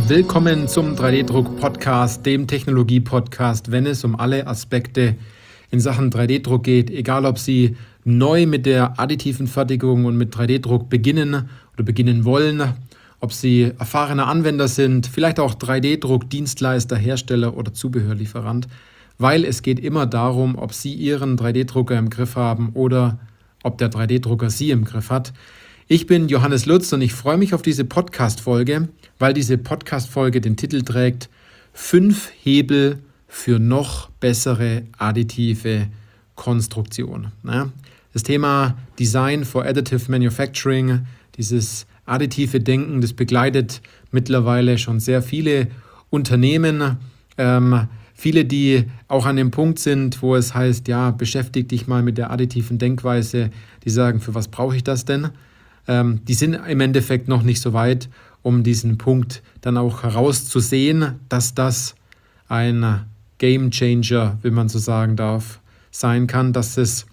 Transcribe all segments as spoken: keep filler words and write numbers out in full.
Willkommen zum drei D-Druck-Podcast, dem Technologie-Podcast, wenn es um alle Aspekte in Sachen drei D-Druck geht. Egal, ob Sie neu mit der additiven Fertigung und mit drei D-Druck beginnen oder beginnen wollen, ob Sie erfahrene Anwender sind, vielleicht auch drei D-Druck-Dienstleister, Hersteller oder Zubehörlieferant, weil es geht immer darum, ob Sie Ihren drei D-Drucker im Griff haben oder ob der drei D-Drucker Sie im Griff hat. Ich bin Johannes Lutz und ich freue mich auf diese Podcast-Folge, weil diese Podcast-Folge den Titel trägt Fünf Hebel für noch bessere additive Konstruktion. Das Thema Design for Additive Manufacturing, dieses additive Denken, das begleitet mittlerweile schon sehr viele Unternehmen, ähm, viele, die auch an dem Punkt sind, wo es heißt, ja, beschäftige dich mal mit der additiven Denkweise, die sagen, für was brauche ich das denn? Ähm, die sind im Endeffekt noch nicht so weit, um diesen Punkt dann auch herauszusehen, dass das ein Game Changer, wenn man so sagen darf, sein kann, dass es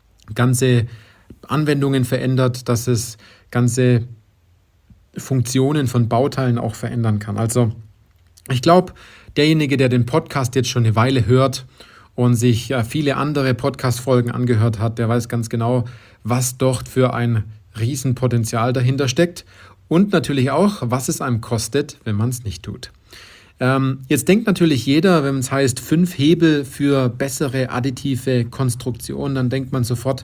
ganze Anwendungen verändert, dass es ganze Funktionen von Bauteilen auch verändern kann. Also ich glaube, derjenige, der den Podcast jetzt schon eine Weile hört und sich viele andere Podcast-Folgen angehört hat, der weiß ganz genau, was dort für ein Riesenpotenzial dahinter steckt und natürlich auch, was es einem kostet, wenn man es nicht tut. Ähm, jetzt denkt natürlich jeder, wenn es heißt fünf Hebel für bessere additive Konstruktion, dann denkt man sofort,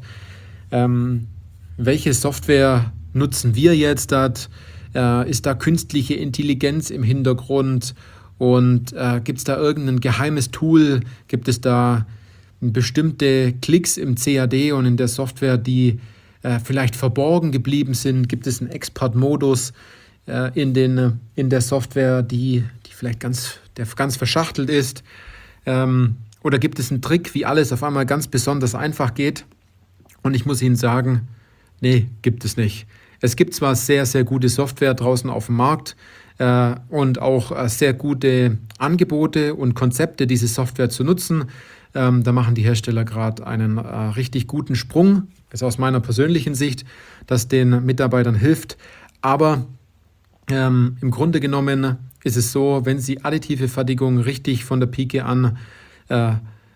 ähm, welche Software nutzen wir jetzt? Dat, äh, ist da künstliche Intelligenz im Hintergrund und äh, gibt es da irgendein geheimes Tool? Gibt es da bestimmte Klicks im C A D und in der Software, die vielleicht verborgen geblieben sind? Gibt es einen Export-Modus äh, in, den, in der Software, die, die vielleicht ganz, der ganz verschachtelt ist? Ähm, oder gibt es einen Trick, wie alles auf einmal ganz besonders einfach geht? Und ich muss Ihnen sagen, nee, gibt es nicht. Es gibt zwar sehr, sehr gute Software draußen auf dem Markt äh, und auch äh, sehr gute Angebote und Konzepte, diese Software zu nutzen. Ähm, da machen die Hersteller gerade einen äh, richtig guten Sprung. Das ist aus meiner persönlichen Sicht, das den Mitarbeitern hilft. Aber ähm, im Grunde genommen ist es so, wenn Sie additive Fertigung richtig von der Pike an äh,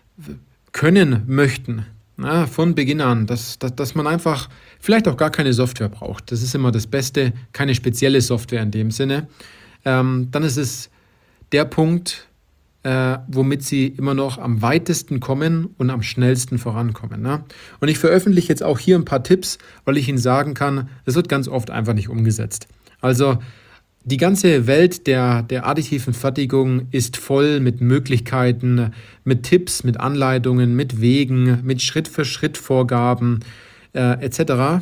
können möchten, na, von Beginn an, dass, dass, dass man einfach vielleicht auch gar keine Software braucht. Das ist immer das Beste, keine spezielle Software in dem Sinne. Ähm, dann ist es der Punkt, Äh, womit sie immer noch am weitesten kommen und am schnellsten vorankommen. Ne? Und ich veröffentliche jetzt auch hier ein paar Tipps, weil ich Ihnen sagen kann, das wird ganz oft einfach nicht umgesetzt. Also die ganze Welt der, der additiven Fertigung ist voll mit Möglichkeiten, mit Tipps, mit Anleitungen, mit Wegen, mit Schritt-für-Schritt-Vorgaben äh, et cetera.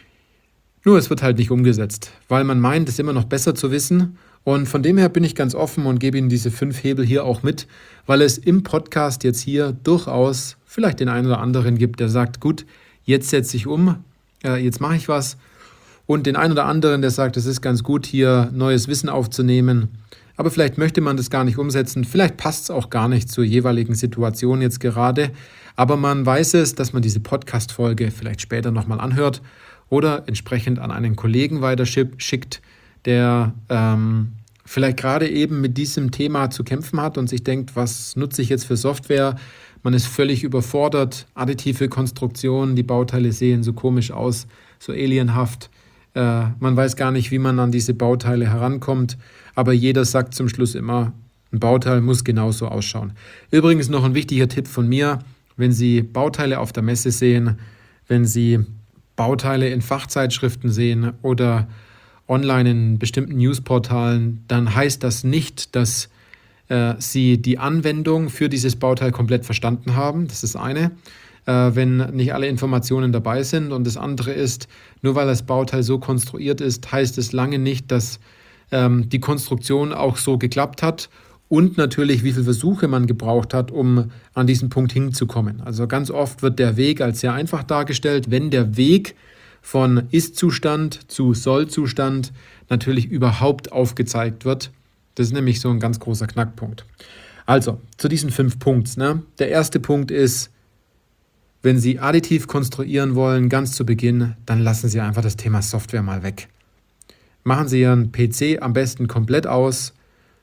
Nur es wird halt nicht umgesetzt, weil man meint, es immer noch besser zu wissen. Und von dem her bin ich ganz offen und gebe Ihnen diese fünf Hebel hier auch mit, weil es im Podcast jetzt hier durchaus vielleicht den einen oder anderen gibt, der sagt, gut, jetzt setze ich um, äh, jetzt mache ich was. Und den einen oder anderen, der sagt, es ist ganz gut, hier neues Wissen aufzunehmen. Aber vielleicht möchte man das gar nicht umsetzen. Vielleicht passt es auch gar nicht zur jeweiligen Situation jetzt gerade. Aber man weiß es, dass man diese Podcast-Folge vielleicht später nochmal anhört oder entsprechend an einen Kollegen weiterschickt, der ähm, vielleicht gerade eben mit diesem Thema zu kämpfen hat und sich denkt, was nutze ich jetzt für Software? Man ist völlig überfordert, additive Konstruktionen, die Bauteile sehen so komisch aus, so alienhaft. Äh, man weiß gar nicht, wie man an diese Bauteile herankommt, aber jeder sagt zum Schluss immer, ein Bauteil muss genauso ausschauen. Übrigens noch ein wichtiger Tipp von mir, wenn Sie Bauteile auf der Messe sehen, wenn Sie Bauteile in Fachzeitschriften sehen oder online in bestimmten Newsportalen, dann heißt das nicht, dass äh, Sie die Anwendung für dieses Bauteil komplett verstanden haben. Das ist eine, äh, wenn nicht alle Informationen dabei sind. Und das andere ist, nur weil das Bauteil so konstruiert ist, heißt es lange nicht, dass ähm, die Konstruktion auch so geklappt hat und natürlich, wie viele Versuche man gebraucht hat, um an diesen Punkt hinzukommen. Also ganz oft wird der Weg als sehr einfach dargestellt, wenn der Weg von Ist-Zustand zu Soll-Zustand natürlich überhaupt aufgezeigt wird. Das ist nämlich so ein ganz großer Knackpunkt. Also, zu diesen fünf Punkten. Ne? Der erste Punkt ist, wenn Sie additiv konstruieren wollen, ganz zu Beginn, dann lassen Sie einfach das Thema Software mal weg. Machen Sie Ihren P C am besten komplett aus,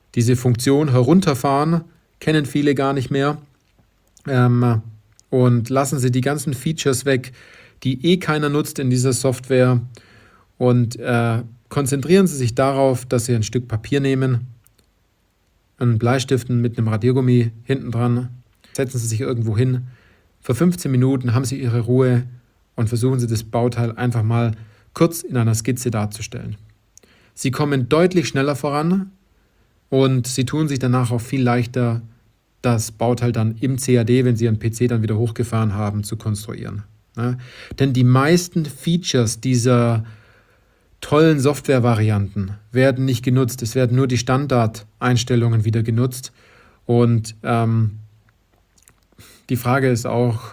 diese Funktion herunterfahren, kennen viele gar nicht mehr, ähm, und lassen sie die ganzen Features weg, die eh keiner nutzt in dieser Software, und äh, konzentrieren Sie sich darauf, dass Sie ein Stück Papier nehmen, einen Bleistiften mit einem Radiergummi hinten dran, setzen Sie sich irgendwo hin, für fünfzehn Minuten haben Sie Ihre Ruhe und versuchen Sie das Bauteil einfach mal kurz in einer Skizze darzustellen. Sie kommen deutlich schneller voran und Sie tun sich danach auch viel leichter, das Bauteil dann im C A D, wenn Sie Ihren P C dann wieder hochgefahren haben, zu konstruieren. Ja? Denn die meisten Features dieser tollen Software-Varianten werden nicht genutzt. Es werden nur die Standardeinstellungen wieder genutzt. Und ähm, die Frage ist auch,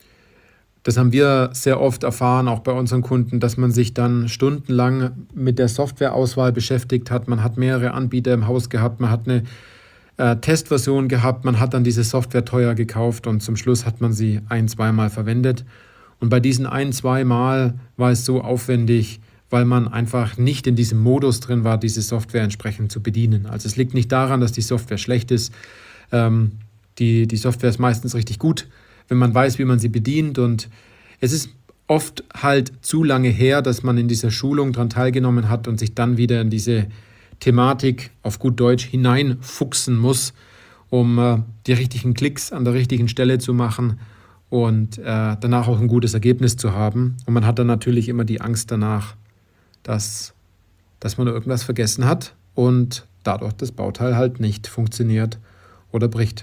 das haben wir sehr oft erfahren, auch bei unseren Kunden, dass man sich dann stundenlang mit der Softwareauswahl beschäftigt hat. Man hat mehrere Anbieter im Haus gehabt, man hat eine äh, Testversion gehabt, man hat dann diese Software teuer gekauft und zum Schluss hat man sie ein-, zweimal verwendet. Und bei diesen ein-, zweimal war es so aufwendig, weil man einfach nicht in diesem Modus drin war, diese Software entsprechend zu bedienen. Also es liegt nicht daran, dass die Software schlecht ist. Ähm, die, die Software ist meistens richtig gut, wenn man weiß, wie man sie bedient. Und es ist oft halt zu lange her, dass man in dieser Schulung daran teilgenommen hat und sich dann wieder in diese Thematik auf gut Deutsch hineinfuchsen muss, um äh, die richtigen Klicks an der richtigen Stelle zu machen und äh, danach auch ein gutes Ergebnis zu haben. Und man hat dann natürlich immer die Angst danach, dass, dass man irgendwas vergessen hat und dadurch das Bauteil halt nicht funktioniert oder bricht.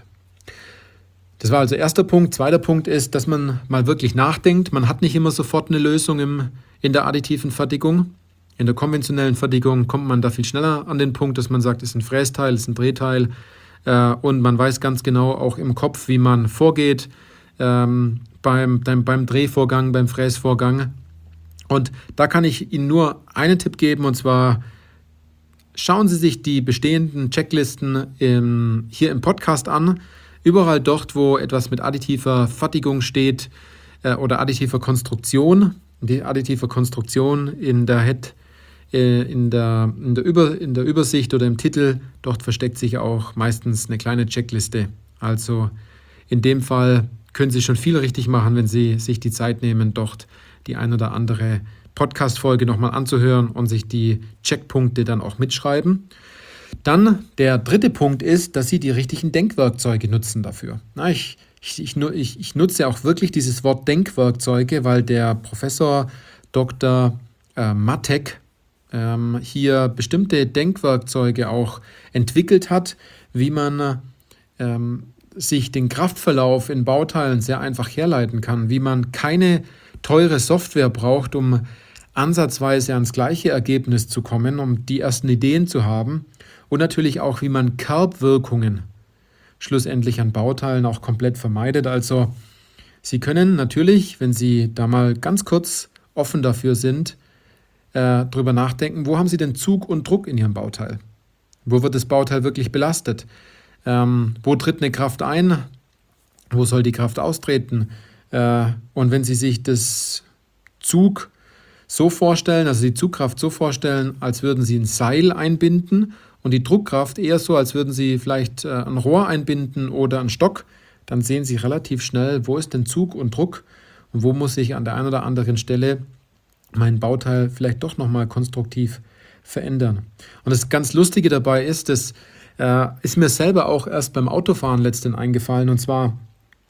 Das war also erster Punkt. Zweiter Punkt ist, dass man mal wirklich nachdenkt. Man hat nicht immer sofort eine Lösung im, in der additiven Fertigung. In der konventionellen Fertigung kommt man da viel schneller an den Punkt, dass man sagt, es ist ein Frästeil, es ist ein Drehteil, äh, und man weiß ganz genau auch im Kopf, wie man vorgeht ähm, beim, beim, beim Drehvorgang, beim Fräsvorgang. Und da kann ich Ihnen nur einen Tipp geben, und zwar schauen Sie sich die bestehenden Checklisten im, hier im Podcast an. Überall dort, wo etwas mit additiver Fertigung steht äh, oder additiver Konstruktion, die additive Konstruktion in der Head, äh, in, der, in, der Über, in der Übersicht oder im Titel, dort versteckt sich auch meistens eine kleine Checkliste. Also in dem Fall können Sie schon viel richtig machen, wenn Sie sich die Zeit nehmen, dort die ein oder andere Podcast-Folge nochmal anzuhören und sich die Checkpunkte dann auch mitschreiben. Dann der dritte Punkt ist, dass Sie die richtigen Denkwerkzeuge nutzen dafür. Na, ich, ich, ich, ich nutze auch wirklich dieses Wort Denkwerkzeuge, weil der Professor Doktor Äh, Matek ähm, hier bestimmte Denkwerkzeuge auch entwickelt hat, wie man ähm, sich den Kraftverlauf in Bauteilen sehr einfach herleiten kann, wie man keine teure Software braucht, um ansatzweise ans gleiche Ergebnis zu kommen, um die ersten Ideen zu haben, und natürlich auch, wie man Kerbwirkungen schlussendlich an Bauteilen auch komplett vermeidet. Also Sie können natürlich, wenn Sie da mal ganz kurz offen dafür sind, äh, drüber nachdenken, wo haben Sie denn Zug und Druck in Ihrem Bauteil? Wo wird das Bauteil wirklich belastet? Ähm, wo tritt eine Kraft ein? Wo soll die Kraft austreten? Äh, und wenn Sie sich das Zug so vorstellen, also die Zugkraft so vorstellen, als würden Sie ein Seil einbinden und die Druckkraft eher so, als würden Sie vielleicht äh, ein Rohr einbinden oder einen Stock, dann sehen Sie relativ schnell, wo ist denn Zug und Druck und wo muss ich an der einen oder anderen Stelle mein Bauteil vielleicht doch nochmal konstruktiv verändern. Und das ganz Lustige dabei ist, das äh, ist mir selber auch erst beim Autofahren letztens eingefallen, und zwar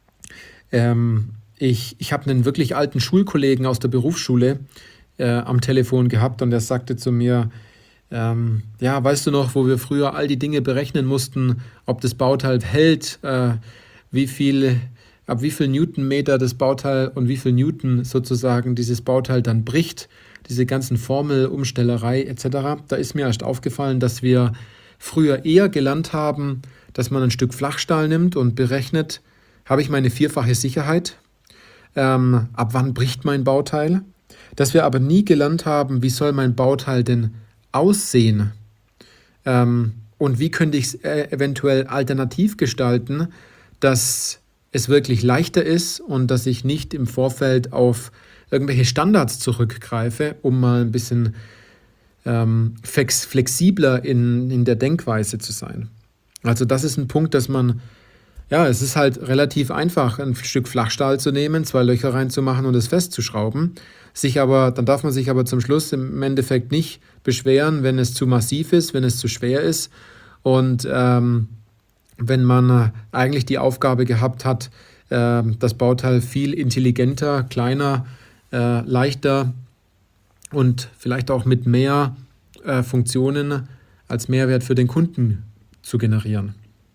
ähm, ich, ich habe einen wirklich alten Schulkollegen aus der Berufsschule äh, am Telefon gehabt, und der sagte zu mir, ähm, ja, weißt du noch, wo wir früher all die Dinge berechnen mussten, ob das Bauteil hält, äh, wie viel, ab wie viel Newtonmeter das Bauteil und wie viel Newton sozusagen dieses Bauteil dann bricht, diese ganzen Formelumstellerei et cetera. Da ist mir erst aufgefallen, dass wir früher eher gelernt haben, dass man ein Stück Flachstahl nimmt und berechnet, habe ich meine vierfache Sicherheit, ähm, ab wann bricht mein Bauteil, dass wir aber nie gelernt haben, wie soll mein Bauteil denn aussehen, ähm, und wie könnte ich es äh, eventuell alternativ gestalten, dass es wirklich leichter ist und dass ich nicht im Vorfeld auf irgendwelche Standards zurückgreife, um mal ein bisschen ähm, flex- flexibler in, in der Denkweise zu sein. Also das ist ein Punkt, dass man, ja, es ist halt relativ einfach, ein Stück Flachstahl zu nehmen, zwei Löcher reinzumachen und es festzuschrauben. Sich aber, dann darf man sich aber zum Schluss im Endeffekt nicht beschweren, wenn es zu massiv ist, wenn es zu schwer ist und ähm, wenn man eigentlich die Aufgabe gehabt hat, äh, das Bauteil viel intelligenter, kleiner, äh, leichter und vielleicht auch mit mehr äh, Funktionen als Mehrwert für den Kunden zu generieren.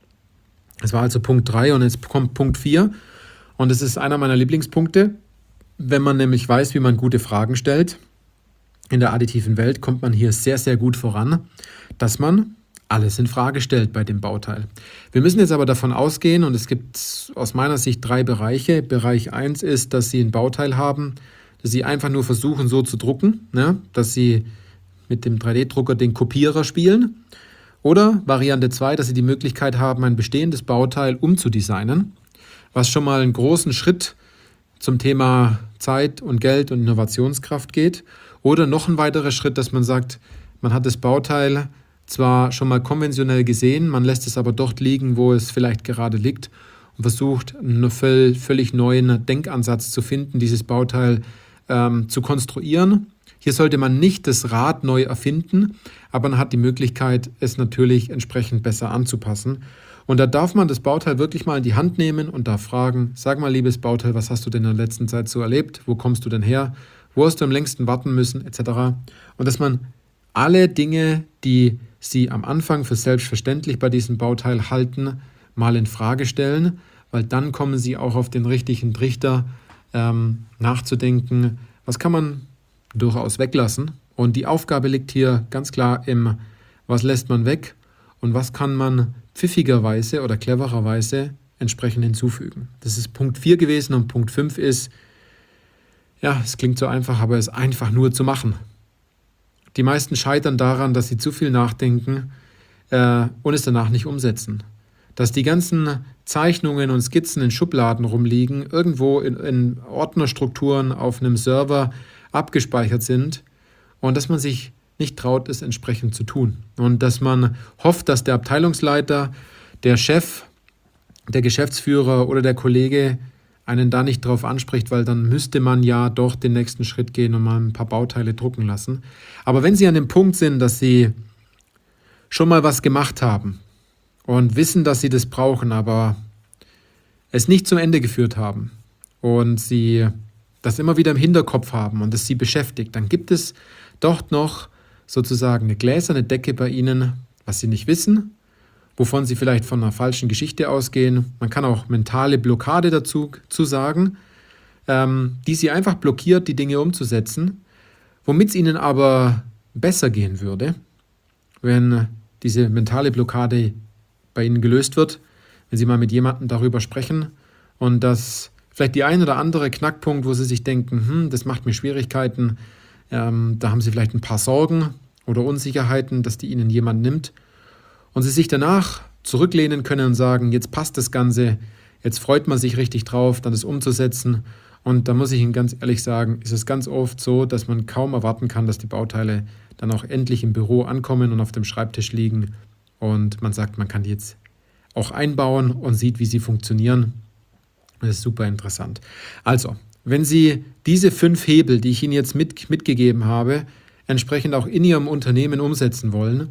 Das war also Punkt drei und jetzt kommt Punkt vier und das ist einer meiner Lieblingspunkte. Wenn man nämlich weiß, wie man gute Fragen stellt, in der additiven Welt kommt man hier sehr, sehr gut voran, dass man alles in Frage stellt bei dem Bauteil. Wir müssen jetzt aber davon ausgehen, und es gibt aus meiner Sicht drei Bereiche. Bereich eins ist, dass Sie ein Bauteil haben, das Sie einfach nur versuchen so zu drucken, ne? Dass Sie mit dem drei D Drucker den Kopierer spielen. Oder Variante zwei, dass Sie die Möglichkeit haben, ein bestehendes Bauteil umzudesignen, was schon mal einen großen Schritt zum Thema Zeit und Geld und Innovationskraft geht. Oder noch ein weiterer Schritt, dass man sagt, man hat das Bauteil zwar schon mal konventionell gesehen, man lässt es aber dort liegen, wo es vielleicht gerade liegt und versucht, einen völlig neuen Denkansatz zu finden, dieses Bauteil ähm, zu konstruieren. Hier sollte man nicht das Rad neu erfinden, aber man hat die Möglichkeit, es natürlich entsprechend besser anzupassen. Und da darf man das Bauteil wirklich mal in die Hand nehmen und darf fragen, sag mal, liebes Bauteil, was hast du denn in der letzten Zeit so erlebt? Wo kommst du denn her? Wo hast du am längsten warten müssen? Etc. Und dass man alle Dinge, die Sie am Anfang für selbstverständlich bei diesem Bauteil halten, mal in Frage stellen, weil dann kommen Sie auch auf den richtigen Trichter, ähm, nachzudenken, was kann man durchaus weglassen. Und die Aufgabe liegt hier ganz klar im, was lässt man weg und was kann man pfiffigerweise oder clevererweise entsprechend hinzufügen. Das ist Punkt vier gewesen und Punkt fünf ist, ja, es klingt so einfach, aber es ist einfach nur zu machen. Die meisten scheitern daran, dass sie zu viel nachdenken äh, und es danach nicht umsetzen. Dass die ganzen Zeichnungen und Skizzen in Schubladen rumliegen, irgendwo in, in Ordnerstrukturen auf einem Server abgespeichert sind und dass man sich nicht traut, es entsprechend zu tun. Und dass man hofft, dass der Abteilungsleiter, der Chef, der Geschäftsführer oder der Kollege einen da nicht drauf anspricht, weil dann müsste man ja doch den nächsten Schritt gehen und mal ein paar Bauteile drucken lassen. Aber wenn Sie an dem Punkt sind, dass Sie schon mal was gemacht haben und wissen, dass Sie das brauchen, aber es nicht zum Ende geführt haben und Sie das immer wieder im Hinterkopf haben und es Sie beschäftigt, dann gibt es dort noch sozusagen eine gläserne Decke bei Ihnen, was Sie nicht wissen, wovon Sie vielleicht von einer falschen Geschichte ausgehen. Man kann auch mentale Blockade dazu zu sagen, ähm, die Sie einfach blockiert, die Dinge umzusetzen, womit es Ihnen aber besser gehen würde, wenn diese mentale Blockade bei Ihnen gelöst wird, wenn Sie mal mit jemandem darüber sprechen und dass vielleicht die ein oder andere Knackpunkt, wo Sie sich denken, hm, das macht mir Schwierigkeiten, ähm, da haben Sie vielleicht ein paar Sorgen oder Unsicherheiten, dass die Ihnen jemand nimmt und Sie sich danach zurücklehnen können und sagen, jetzt passt das Ganze, jetzt freut man sich richtig drauf, dann das umzusetzen. Und da muss ich Ihnen ganz ehrlich sagen, ist es ganz oft so, dass man kaum erwarten kann, dass die Bauteile dann auch endlich im Büro ankommen und auf dem Schreibtisch liegen. Und man sagt, man kann die jetzt auch einbauen und sieht, wie sie funktionieren. Das ist super interessant. Also, wenn Sie diese fünf Hebel, die ich Ihnen jetzt mit, mitgegeben habe, entsprechend auch in Ihrem Unternehmen umsetzen wollen,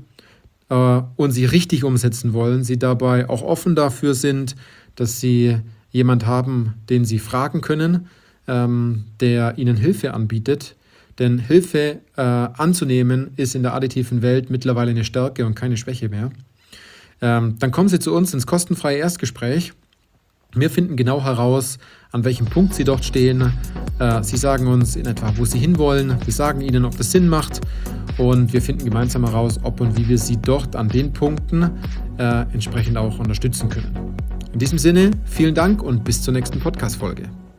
und sie richtig umsetzen wollen, sie dabei auch offen dafür sind, dass sie jemand haben, den sie fragen können, ähm, der ihnen Hilfe anbietet. Denn Hilfe äh, anzunehmen ist in der additiven Welt mittlerweile eine Stärke und keine Schwäche mehr. Ähm, dann kommen Sie zu uns ins kostenfreie Erstgespräch. Wir finden genau heraus, an welchem Punkt Sie dort stehen. Äh, Sie sagen uns in etwa, wo Sie hinwollen. Wir sagen Ihnen, ob das Sinn macht. Und wir finden gemeinsam heraus, ob und wie wir Sie dort an den Punkten äh, entsprechend auch unterstützen können. In diesem Sinne, vielen Dank und bis zur nächsten Podcast-Folge.